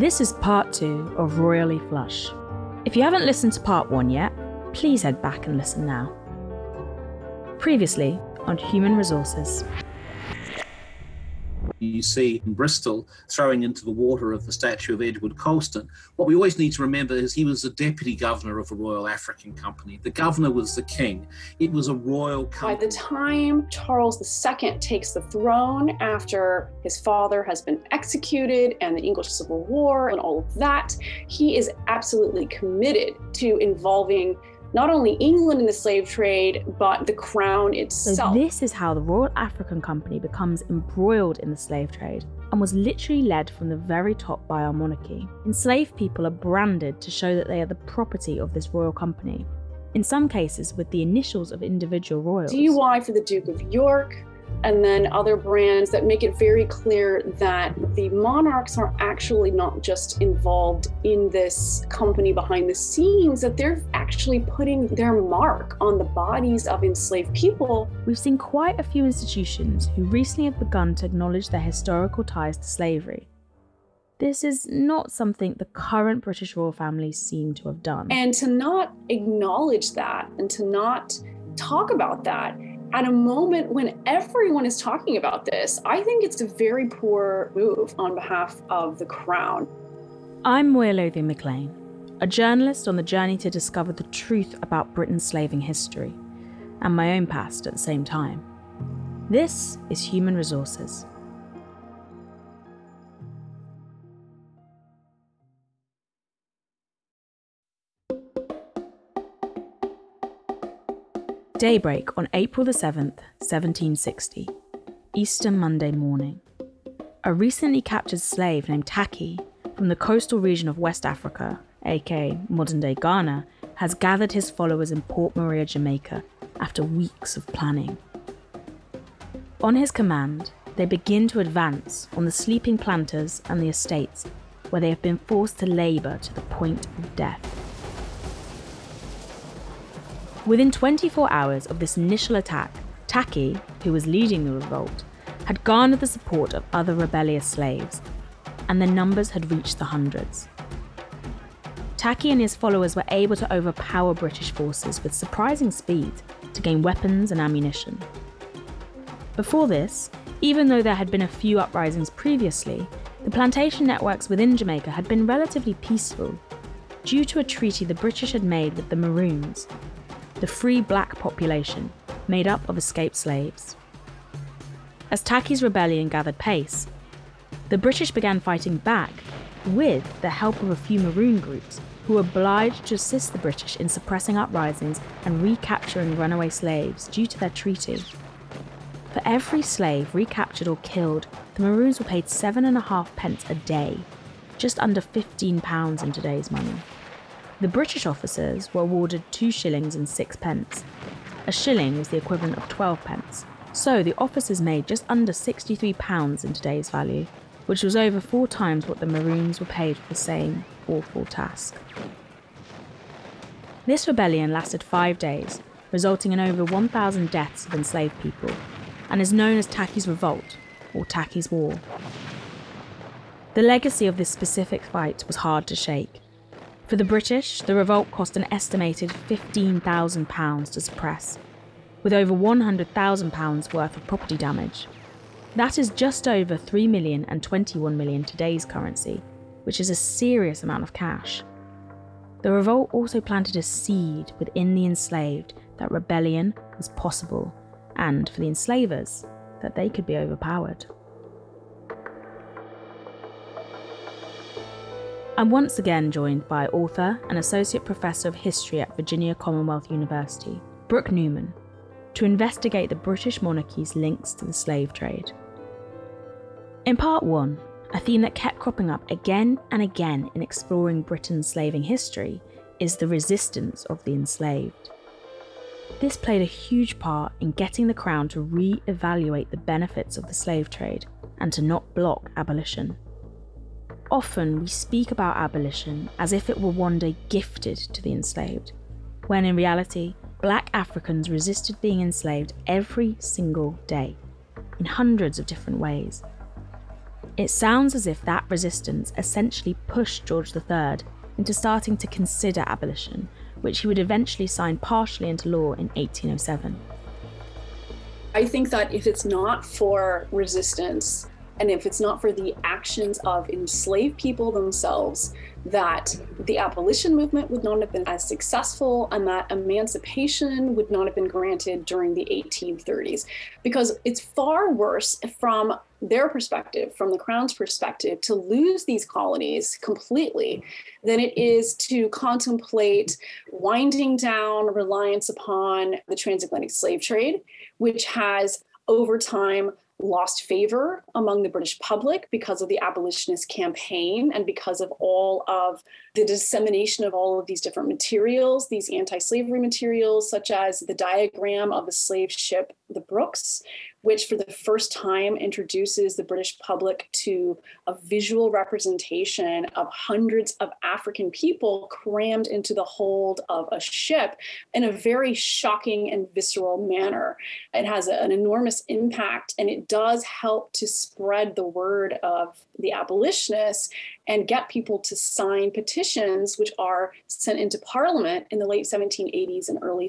This is part 2 of Royally Flush. If you haven't listened to part 1 yet, please head back and listen now. Previously on Human Resources. You see in Bristol throwing into the water of the statue of Edward Colston. What we always need to remember is he was the deputy governor of the Royal African Company. The governor was the king. It was a royal company. By the time Charles II takes the throne after his father has been executed and the English Civil War and all of that, he is absolutely committed to involving not only England in the slave trade, but the crown itself. So this is how the Royal African Company becomes embroiled in the slave trade and was literally led from the very top by our monarchy. Enslaved people are branded to show that they are the property of this royal company, in some cases with the initials of individual royals. DUI for the Duke of York, and then other brands that make it very clear that the monarchs are actually not just involved in this company behind the scenes, that they're actually putting their mark on the bodies of enslaved people. We've seen quite a few institutions who recently have begun to acknowledge their historical ties to slavery. This is not something the current British royal families seem to have done. And to not acknowledge that and to not talk about that at a moment when everyone is talking about this, I think it's a very poor move on behalf of the crown. I'm Moya Lothian-McLean, a journalist on the journey to discover the truth about Britain's slaving history, and my own past at the same time. This is Human Resources. Daybreak on April the 7th, 1760, Easter Monday morning. A recently captured slave named Taki from the coastal region of West Africa, aka modern-day Ghana, has gathered his followers in Port Maria, Jamaica, after weeks of planning. On his command, they begin to advance on the sleeping planters and the estates where they have been forced to labour to the point of death. Within 24 hours of this initial attack, Taki, who was leading the revolt, had garnered the support of other rebellious slaves, and their numbers had reached the hundreds. Taki and his followers were able to overpower British forces with surprising speed to gain weapons and ammunition. Before this, even though there had been a few uprisings previously, the plantation networks within Jamaica had been relatively peaceful, due to a treaty the British had made with the Maroons, the free black population made up of escaped slaves. As Taki's rebellion gathered pace, the British began fighting back with the help of a few Maroon groups who were obliged to assist the British in suppressing uprisings and recapturing runaway slaves due to their treaty. For every slave recaptured or killed, the Maroons were paid 7.5 pence a day, just under £15 in today's money. The British officers were awarded 2 shillings and 6 pence. A shilling was the equivalent of 12 pence, so the officers made just under £63 in today's value, which was over 4 times what the Maroons were paid for the same awful task. This rebellion lasted 5 days, resulting in over 1,000 deaths of enslaved people, and is known as Taki's Revolt, or Taki's War. The legacy of this specific fight was hard to shake. For the British, the revolt cost an estimated £15,000 to suppress, with over £100,000 worth of property damage. That is just over 3 million and 21 million today's currency, which is a serious amount of cash. The revolt also planted a seed within the enslaved that rebellion was possible, and for the enslavers, that they could be overpowered. I'm once again joined by author and Associate Professor of History at Virginia Commonwealth University, Brooke Newman, to investigate the British monarchy's links to the slave trade. In part 1, a theme that kept cropping up again and again in exploring Britain's slaving history is the resistance of the enslaved. This played a huge part in getting the Crown to re-evaluate the benefits of the slave trade and to not block abolition. Often we speak about abolition as if it were one day gifted to the enslaved, when in reality, Black Africans resisted being enslaved every single day, in hundreds of different ways. It sounds as if that resistance essentially pushed George III into starting to consider abolition, which he would eventually sign partially into law in 1807. I think that if it's not for resistance, and if it's not for the actions of enslaved people themselves, that the abolition movement would not have been as successful, and that emancipation would not have been granted during the 1830s. Because it's far worse from their perspective, from the Crown's perspective, to lose these colonies completely than it is to contemplate winding down reliance upon the transatlantic slave trade, which has over time lost favor among the British public because of the abolitionist campaign and because of all of the dissemination of all of these different materials, these anti-slavery materials, such as the diagram of the slave ship, the Brooks, which for the first time introduces the British public to a visual representation of hundreds of African people crammed into the hold of a ship in a very shocking and visceral manner. It has an enormous impact, and it does help to spread the word of the abolitionists and get people to sign petitions, which are sent into Parliament in the late 1780s and early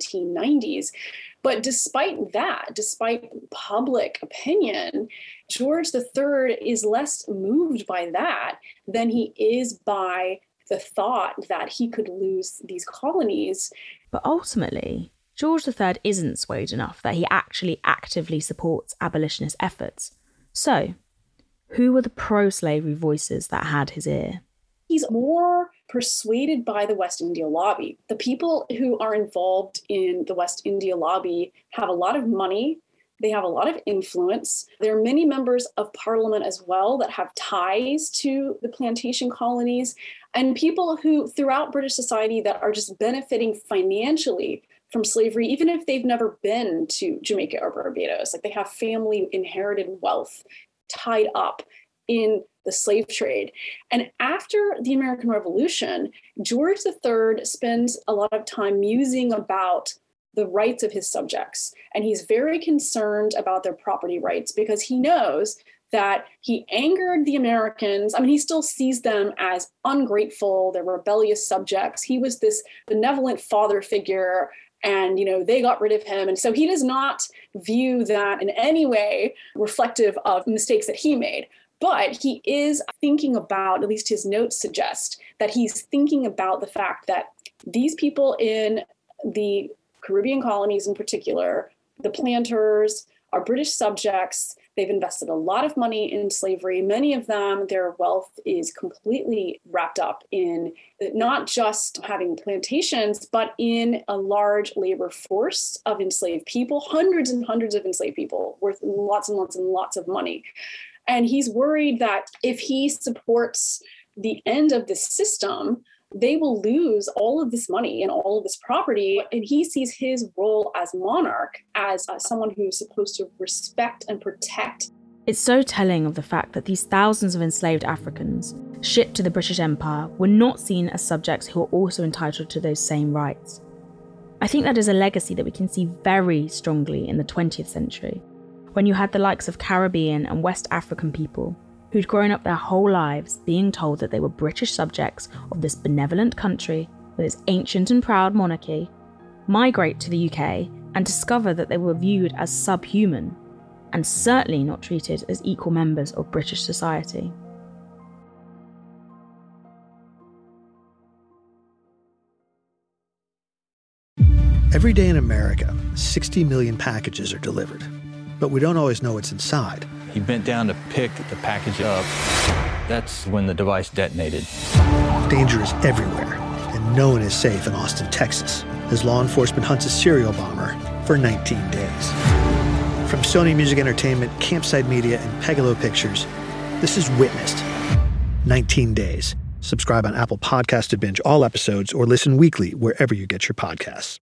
1790s. But despite that, despite public opinion, George III is less moved by that than he is by the thought that he could lose these colonies. But ultimately, George III isn't swayed enough that he actually actively supports abolitionist efforts. So, who were the pro-slavery voices that had his ear? He's more persuaded by the West India lobby. The people who are involved in the West India lobby have a lot of money. They have a lot of influence. There are many members of Parliament as well that have ties to the plantation colonies, and people who throughout British society that are just benefiting financially from slavery, even if they've never been to Jamaica or Barbados. Like, they have family inherited wealth tied up in the slave trade. And after the American Revolution, George III spends a lot of time musing about the rights of his subjects. And he's very concerned about their property rights because he knows that he angered the Americans. I mean, he still sees them as ungrateful, they're rebellious subjects. He was this benevolent father figure, and, they got rid of him. And so he does not view that in any way reflective of mistakes that he made. But he is thinking about, at least his notes suggest, that he's thinking about the fact that these people in the Caribbean colonies in particular, the planters, are British subjects. They've invested a lot of money in slavery. Many of them, their wealth is completely wrapped up in not just having plantations, but in a large labor force of enslaved people, hundreds and hundreds of enslaved people worth lots and lots and lots of money. And he's worried that if he supports the end of this system, they will lose all of this money and all of this property. And he sees his role as monarch as someone who's supposed to respect and protect. It's so telling of the fact that these thousands of enslaved Africans shipped to the British Empire were not seen as subjects who are also entitled to those same rights. I think that is a legacy that we can see very strongly in the 20th century, when you had the likes of Caribbean and West African people who'd grown up their whole lives being told that they were British subjects of this benevolent country with its ancient and proud monarchy, migrate to the UK and discover that they were viewed as subhuman and certainly not treated as equal members of British society. Every day in America, 60 million packages are delivered, but we don't always know what's inside. He bent down to pick the package up. That's when the device detonated. Danger is everywhere, and no one is safe in Austin, Texas, as law enforcement hunts a serial bomber for 19 days. From Sony Music Entertainment, Campside Media, and Pegalo Pictures, this is Witnessed. 19 Days. Subscribe on Apple Podcasts to binge all episodes or listen weekly wherever you get your podcasts.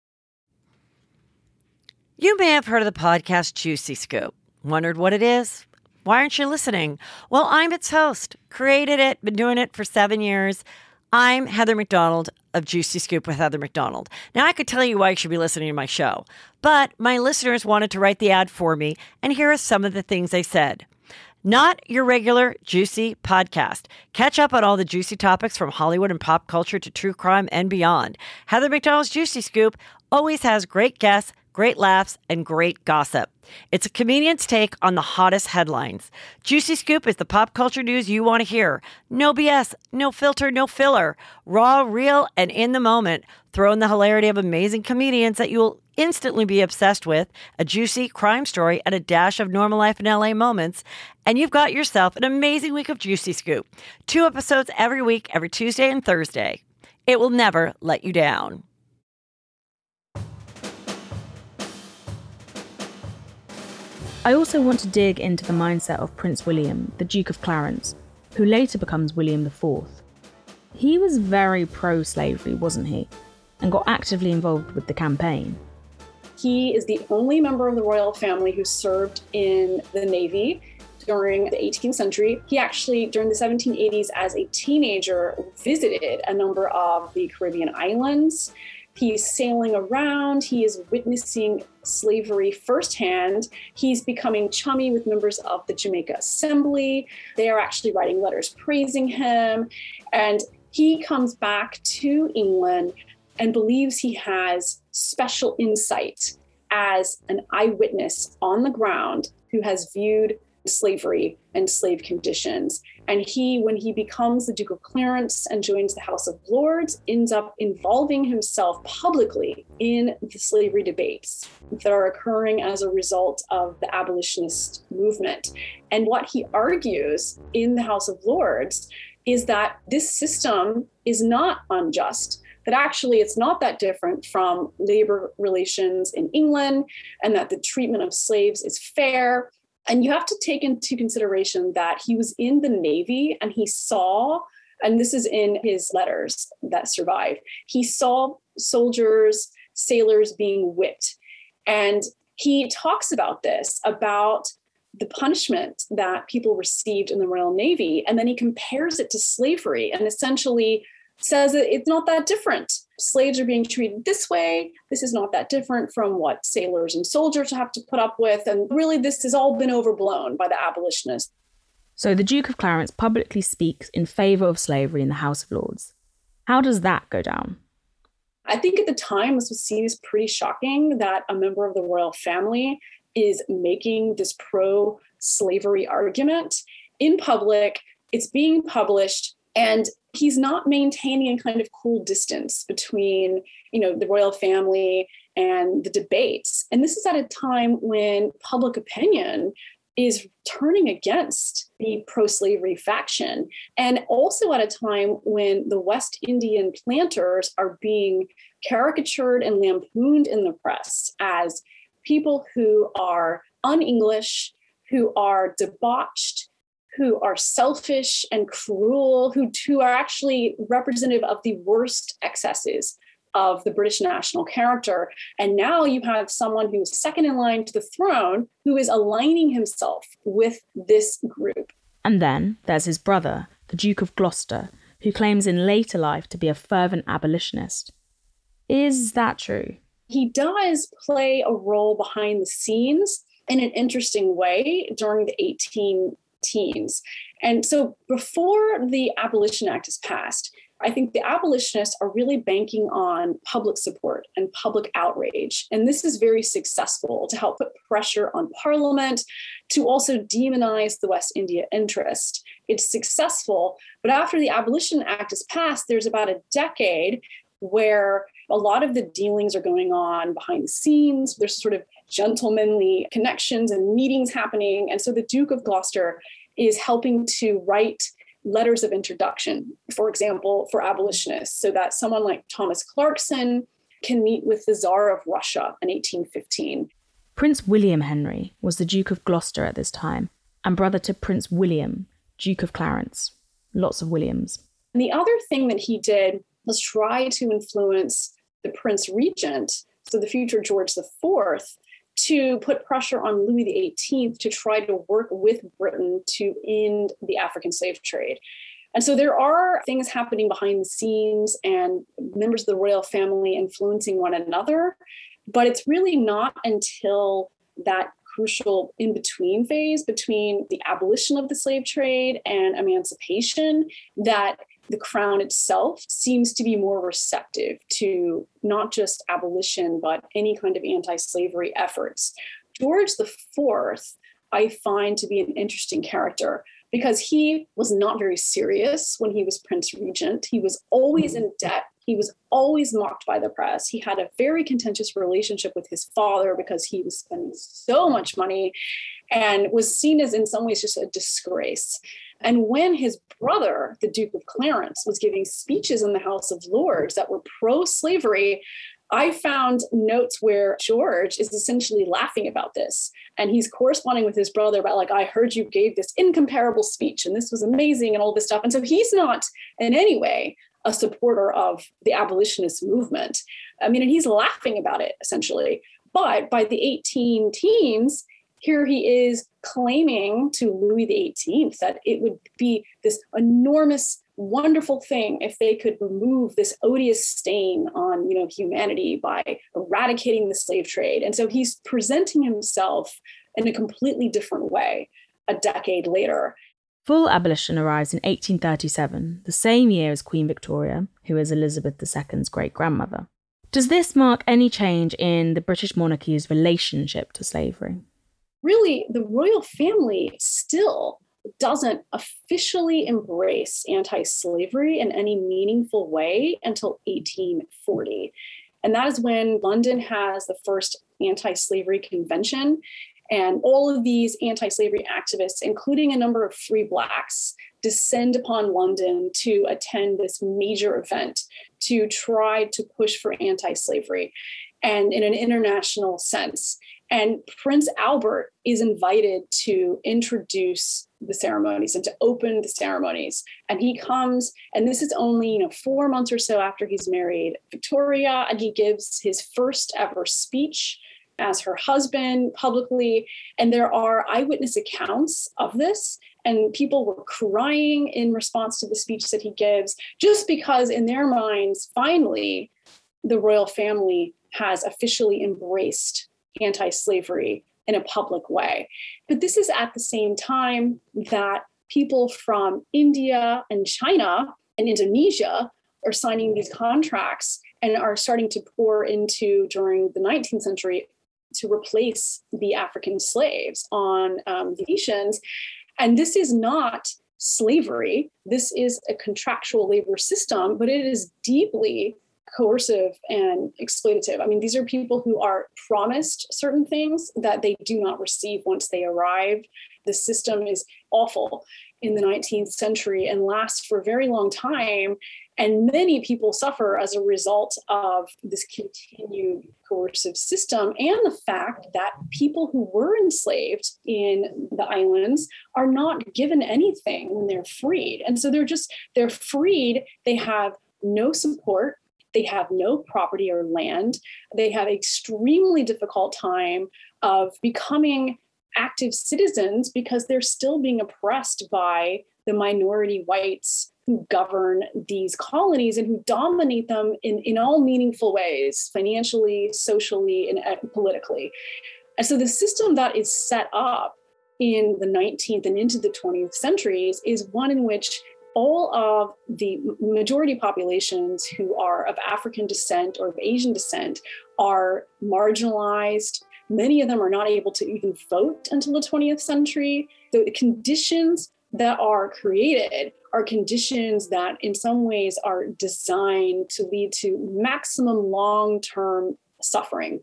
You may have heard of the podcast Juicy Scoop. Wondered what it is? Why aren't you listening? Well, I'm its host. Created it, been doing it for 7 years. I'm Heather McDonald of Juicy Scoop with Heather McDonald. Now, I could tell you why you should be listening to my show, but my listeners wanted to write the ad for me, and here are some of the things they said. not your regular juicy podcast. Catch up on all the juicy topics from Hollywood and pop culture to true crime and beyond. Heather McDonald's Juicy Scoop always has great guests, great laughs, and great gossip. It's a comedian's take on the hottest headlines. Juicy Scoop is the pop culture news you want to hear. No BS, no filter, no filler. Raw, real, and in the moment. Throw in the hilarity of amazing comedians that you'll instantly be obsessed with, a juicy crime story, and a dash of normal life in LA moments, and you've got yourself an amazing week of Juicy Scoop. 2 episodes every week, every Tuesday and Thursday. It will never let you down. I also want to dig into the mindset of Prince William, the Duke of Clarence, who later becomes William IV. He was very pro-slavery, wasn't he? And got actively involved with the campaign. He is the only member of the royal family who served in the Navy during the 18th century. He actually, during the 1780s, as a teenager, visited a number of the Caribbean islands. He's sailing around. He is witnessing slavery firsthand. He's becoming chummy with members of the Jamaica Assembly. They are actually writing letters praising him. And he comes back to England and believes he has special insight as an eyewitness on the ground who has viewed slavery and slave conditions. And he, when he becomes the Duke of Clarence and joins the House of Lords, ends up involving himself publicly in the slavery debates that are occurring as a result of the abolitionist movement. And what he argues in the House of Lords is that this system is not unjust, that actually it's not that different from labor relations in England, and that the treatment of slaves is fair. And you have to take into consideration that he was in the Navy and he saw, and this is in his letters that survive, he saw soldiers, sailors being whipped. And he talks about this, about the punishment that people received in the Royal Navy. And then he compares it to slavery and essentially says that it's not that different. Slaves are being treated this way. This is not that different from what sailors and soldiers have to put up with. And really, this has all been overblown by the abolitionists. So the Duke of Clarence publicly speaks in favour of slavery in the House of Lords. How does that go down? I think at the time, this was seen as pretty shocking that a member of the royal family is making this pro-slavery argument in public. It's being published, and he's not maintaining a kind of cool distance between, the royal family and the debates. And this is at a time when public opinion is turning against the pro-slavery faction. And also at a time when the West Indian planters are being caricatured and lampooned in the press as people who are un-English, who are debauched, who are selfish and cruel, who are actually representative of the worst excesses of the British national character. And now you have someone who's second in line to the throne who is aligning himself with this group. And then there's his brother, the Duke of Gloucester, who claims in later life to be a fervent abolitionist. Is that true? He does play a role behind the scenes in an interesting way during the 18-teens. And so before the Abolition Act is passed, I think the abolitionists are really banking on public support and public outrage. And this is very successful to help put pressure on Parliament to also demonize the West India interest. It's successful, but after the Abolition Act is passed, there's about a decade where a lot of the dealings are going on behind the scenes. There's sort of gentlemanly connections and meetings happening. And so the Duke of Gloucester is helping to write letters of introduction, for example, for abolitionists, so that someone like Thomas Clarkson can meet with the Tsar of Russia in 1815. Prince William Henry was the Duke of Gloucester at this time and brother to Prince William, Duke of Clarence. Lots of Williams. And the other thing that he did was try to influence the Prince Regent, so the future George IV, to put pressure on Louis XVIII to try to work with Britain to end the African slave trade. And so there are things happening behind the scenes and members of the royal family influencing one another, but it's really not until that crucial in-between phase between the abolition of the slave trade and emancipation that the crown itself seems to be more receptive to not just abolition, but any kind of anti-slavery efforts. George IV, I find to be an interesting character because he was not very serious when he was Prince Regent. He was always in debt. He was always mocked by the press. He had a very contentious relationship with his father because he was spending so much money and was seen as in some ways just a disgrace. And when his brother, the Duke of Clarence, was giving speeches in the House of Lords that were pro-slavery, I found notes where George is essentially laughing about this. And he's corresponding with his brother about, like, I heard you gave this incomparable speech and this was amazing and all this stuff. And so he's not in any way a supporter of the abolitionist movement. I mean, and he's laughing about it, essentially. But by the 18 teens, here he is claiming to Louis XVIII that it would be this enormous, wonderful thing if they could remove this odious stain on, humanity by eradicating the slave trade. And so he's presenting himself in a completely different way a decade later. Full abolition arrives in 1837, the same year as Queen Victoria, who is Elizabeth II's great-grandmother. Does this mark any change in the British monarchy's relationship to slavery? Really, the royal family still doesn't officially embrace anti-slavery in any meaningful way until 1840. And that is when London has the first anti-slavery convention. And all of these anti-slavery activists, including a number of free Blacks, descend upon London to attend this major event to try to push for anti-slavery and in an international sense. And Prince Albert is invited to introduce the ceremonies and to open the ceremonies. And he comes, and this is only 4 months or so after he's married Victoria, and he gives his first ever speech as her husband publicly. And there are eyewitness accounts of this. And people were crying in response to the speech that he gives, just because in their minds, finally, the royal family has officially embraced anti-slavery in a public way. But this is at the same time that people from India and China and Indonesia are signing these contracts and are starting to pour into, during the 19th century, to replace the African slaves on the nations. And this is not slavery. This is a contractual labor system, but it is deeply coercive and exploitative. I mean, these are people who are promised certain things that they do not receive once they arrive. The system is awful in the 19th century and lasts for a very long time. And many people suffer as a result of this continued coercive system and the fact that people who were enslaved in the islands are not given anything when they're freed. And so they're freed. They have no support. They have no property or land. They have an extremely difficult time of becoming active citizens because they're still being oppressed by the minority whites who govern these colonies and who dominate them in all meaningful ways, financially, socially, and politically. And so the system that is set up in the 19th and into the 20th centuries is one in which all of the majority populations who are of African descent or of Asian descent are marginalized. Many of them are not able to even vote until the 20th century. The conditions that are created are conditions that in some ways are designed to lead to maximum long-term suffering.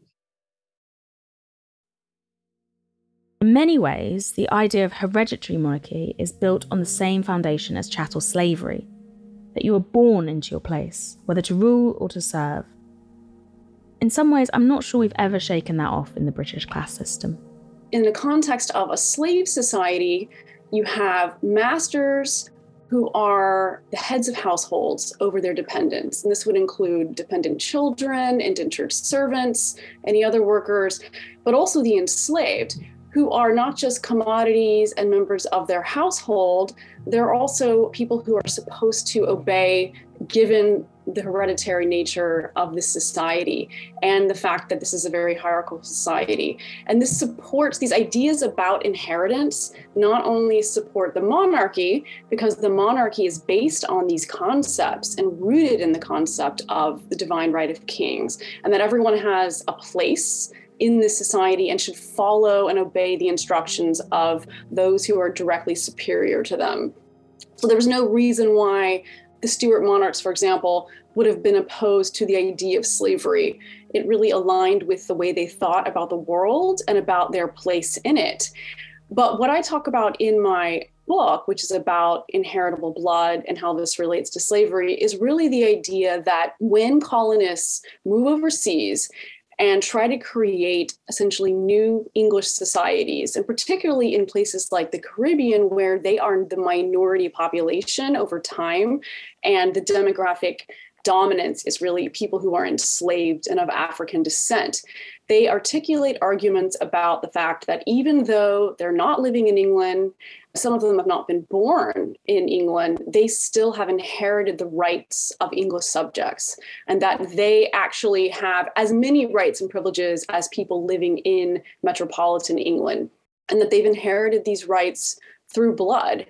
In many ways, the idea of hereditary monarchy is built on the same foundation as chattel slavery, that you are born into your place, whether to rule or to serve. In some ways, I'm not sure we've ever shaken that off in the British class system. In the context of a slave society, you have masters who are the heads of households over their dependents. And this would include dependent children, indentured servants, any other workers, but also the enslaved, who are not just commodities and members of their household, they're also people who are supposed to obey given the hereditary nature of this society and the fact that this is a very hierarchical society. And this supports these ideas about inheritance, not only support the monarchy, because the monarchy is based on these concepts and rooted in the concept of the divine right of kings, and that everyone has a place in this society and should follow and obey the instructions of those who are directly superior to them. So there was no reason why the Stuart monarchs, for example, would have been opposed to the idea of slavery. It really aligned with the way they thought about the world and about their place in it. But what I talk about in my book, which is about inheritable blood and how this relates to slavery, is really the idea that when colonists move overseas and try to create essentially new English societies, and particularly in places like the Caribbean, where they are the minority population over time, and the demographic dominance is really people who are enslaved and of African descent. They articulate arguments about the fact that even though they're not living in England, some of them have not been born in England, they still have inherited the rights of English subjects, and that they actually have as many rights and privileges as people living in metropolitan England, and that they've inherited these rights through blood.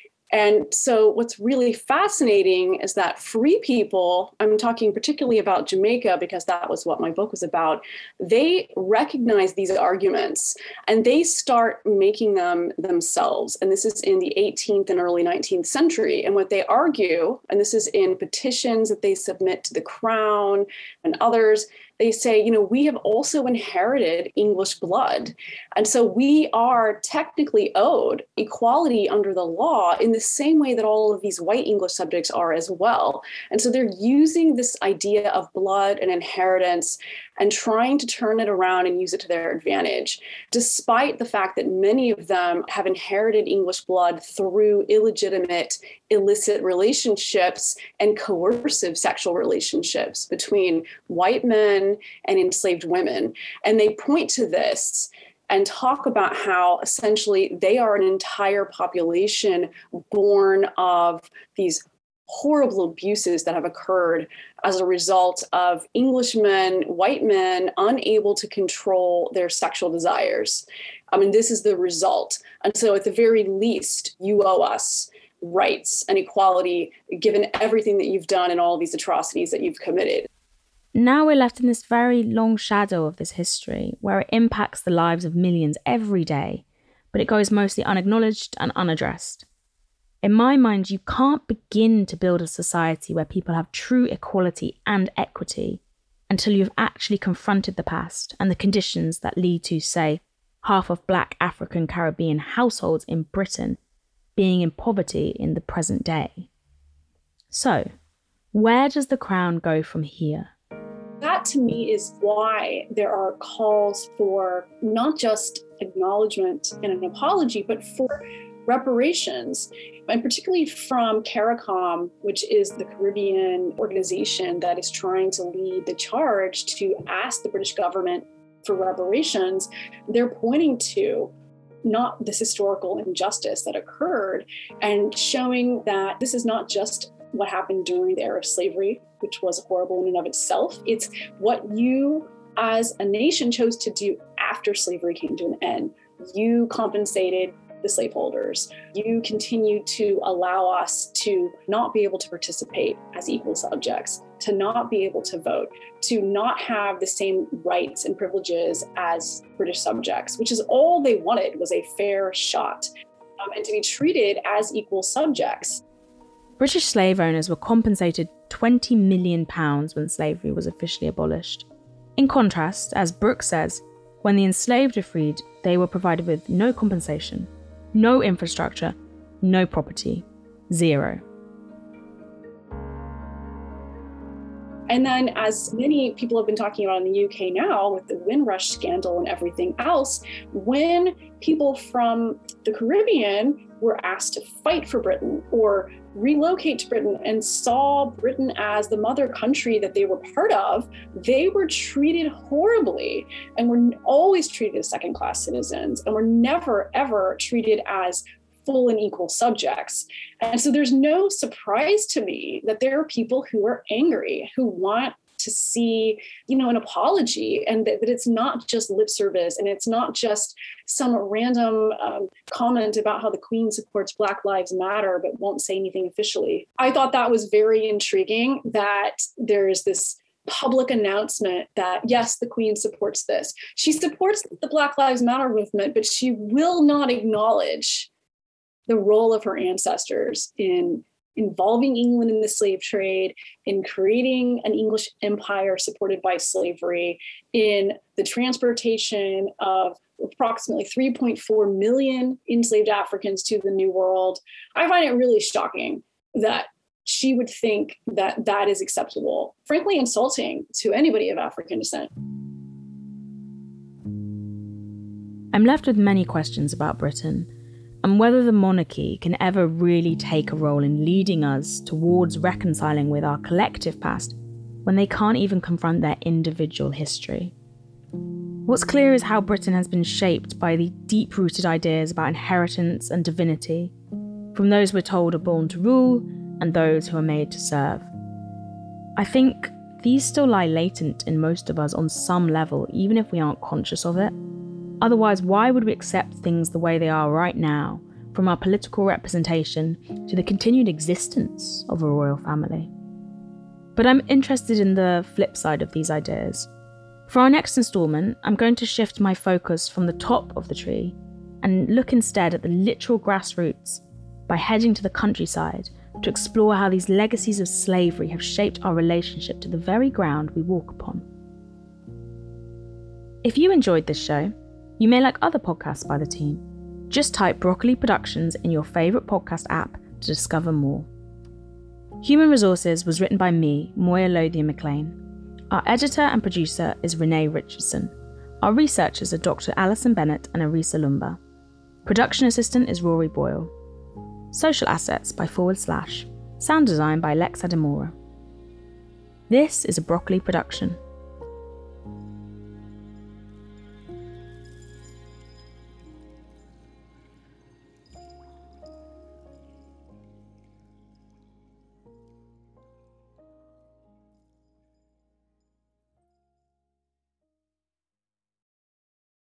And so what's really fascinating is that free people, I'm talking particularly about Jamaica because that was what my book was about, they recognize these arguments and they start making them themselves. And this is in the 18th and early 19th century. And what they argue, and this is in petitions that they submit to the Crown and others, they say, we have also inherited English blood. And so we are technically owed equality under the law in the same way that all of these white English subjects are as well. And so they're using this idea of blood and inheritance and trying to turn it around and use it to their advantage, despite the fact that many of them have inherited English blood through illegitimate, illicit relationships and coercive sexual relationships between white men and enslaved women. And they point to this and talk about how essentially they are an entire population born of these horrible abuses that have occurred as a result of Englishmen, white men, unable to control their sexual desires. This is the result. And so at the very least, you owe us rights and equality, given everything that you've done and all these atrocities that you've committed. Now we're left in this very long shadow of this history, where it impacts the lives of millions every day, but it goes mostly unacknowledged and unaddressed. In my mind, you can't begin to build a society where people have true equality and equity until you've actually confronted the past and the conditions that lead to, say, half of Black African Caribbean households in Britain being in poverty in the present day. So, where does the Crown go from here? That to me is why there are calls for not just acknowledgement and an apology, but for reparations, and particularly from CARICOM, which is the Caribbean organization that is trying to lead the charge to ask the British government for reparations. They're pointing to not this historical injustice that occurred and showing that this is not just what happened during the era of slavery, which was horrible in and of itself. It's what you as a nation chose to do after slavery came to an end. You compensated the slaveholders. You continue to allow us to not be able to participate as equal subjects, to not be able to vote, to not have the same rights and privileges as British subjects, which is all they wanted, was a fair shot, and to be treated as equal subjects. British slave owners were compensated £20 million when slavery was officially abolished. In contrast, as Brooks says, when the enslaved were freed, they were provided with no compensation, no infrastructure, no property, zero. And then, as many people have been talking about in the UK now with the Windrush scandal and everything else, when people from the Caribbean were asked to fight for Britain or relocate to Britain and saw Britain as the mother country that they were part of, they were treated horribly and were always treated as second-class citizens and were never, ever treated as full and equal subjects. And so there's no surprise to me that there are people who are angry, who want to see, an apology, and that it's not just lip service, and it's not just some random comment about how the Queen supports Black Lives Matter, but won't say anything officially. I thought that was very intriguing, that there's this public announcement that, yes, the Queen supports this. She supports the Black Lives Matter movement, but she will not acknowledge the role of her ancestors in involving England in the slave trade, in creating an English empire supported by slavery, in the transportation of approximately 3.4 million enslaved Africans to the New World. I find it really shocking that she would think that that is acceptable, frankly insulting to anybody of African descent. I'm left with many questions about Britain, and whether the monarchy can ever really take a role in leading us towards reconciling with our collective past when they can't even confront their individual history. What's clear is how Britain has been shaped by the deep-rooted ideas about inheritance and divinity, from those we're told are born to rule and those who are made to serve. I think these still lie latent in most of us on some level, even if we aren't conscious of it. Otherwise, why would we accept things the way they are right now, from our political representation to the continued existence of a royal family? But I'm interested in the flip side of these ideas. For our next instalment, I'm going to shift my focus from the top of the tree and look instead at the literal grassroots by heading to the countryside to explore how these legacies of slavery have shaped our relationship to the very ground we walk upon. If you enjoyed this show, you may like other podcasts by the team. Just type Broccoli Productions in your favourite podcast app to discover more. Human Resources was written by me, Moya Lothian-McLean. Our editor and producer is Renee Richardson. Our researchers are Dr. Alison Bennett and Arisa Lumba. Production assistant is Rory Boyle. Social Assets by /. Sound design by Lex Adamora. This is a Broccoli production.